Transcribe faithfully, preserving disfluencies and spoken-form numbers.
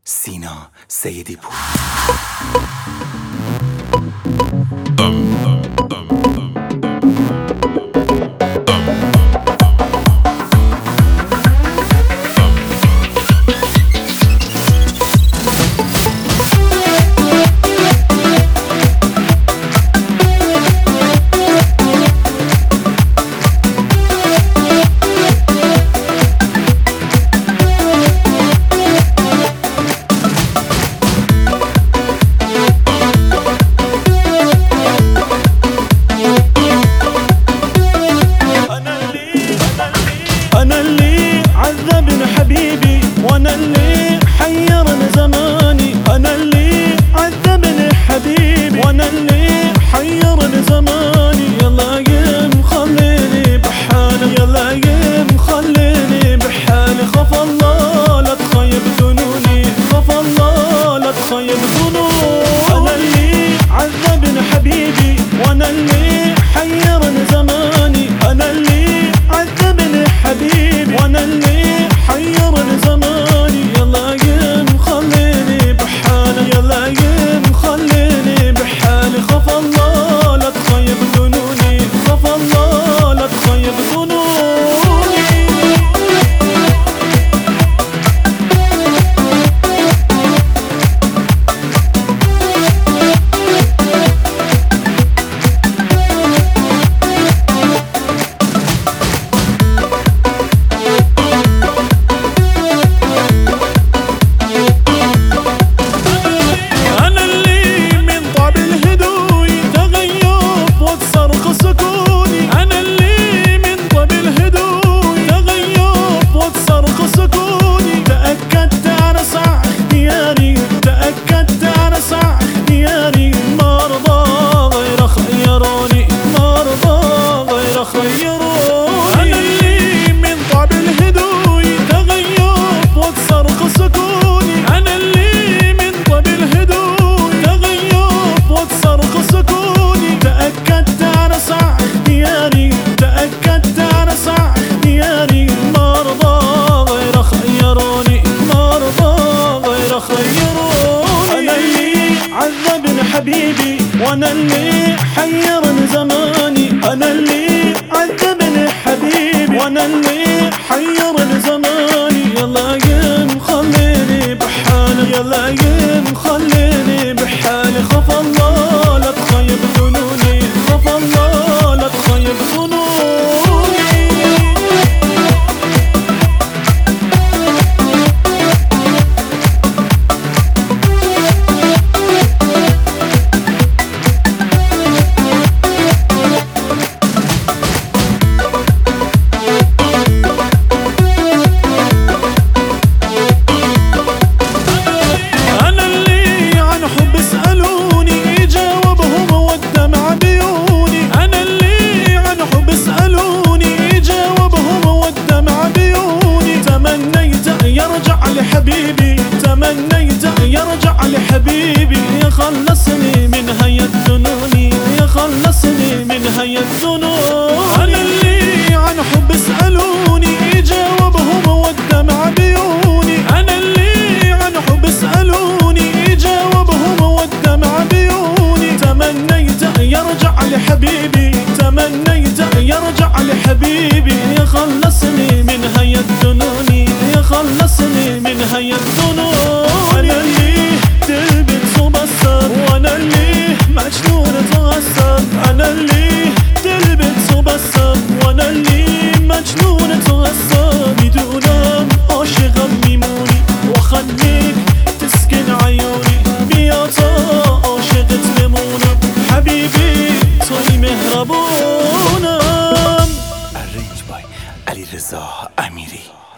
سینا سیدی پور. أنا اللي عذبني حبيبي وأنا اللي حيرني زماني. أنا اللي عذبني حبيبي وأنا اللي حيرني زماني. يلا قم خليني بحالي، يلا قم خليني بحالي. خاف الله لا تخيب ظنوني، خاف الله لا تخيب ظنوني. أنا اللي عذبني حبيبي وأنا اللي حيرني زماني. أنا اللي عذبني حبيبي وأنا اللي حيرني زماني. يلا قم خليني بحالي، يلا قم خليني بحالي. خاف الله لا تخيب ظنوني، خاف الله لا تخيب ظنوني. حبيبي وانا اللي حيرني زماني. انا اللي عذبني حبيبي وانا اللي حيرني زماني. يلا قم خليني بحالي، يلا قم خليني بحالي. خاف الله لا تخيب ظنوني، خاف الله لا تخيب ظنوني. حبيبي تمنيت يرجع لحبيبي. يخلصني من هي الذنوني، يخلصني من هي الذنون. أنا اللي عن حب اسألوني جاوبهم والدمع بعيوني. أنا اللي عن حب اسألوني جاوبهم والدمع بعيوني. تمنيت يرجع لحبيبي، تمنيت يرجع لحبيبي. يخلصني من هي الذنوني، يخلصني من هي الظنون. أنا اللي تلبس وبصر وانا اللي مجنون اتغسر. أنا اللي تلبس وبصر وانا اللي مجنون اتغسر. بدون عاشق غمموني وخليك تسكن عيوني. بياتا عاشق تلمونا حبيبي توی مهربونم. ارنج بای علیرضا امیری.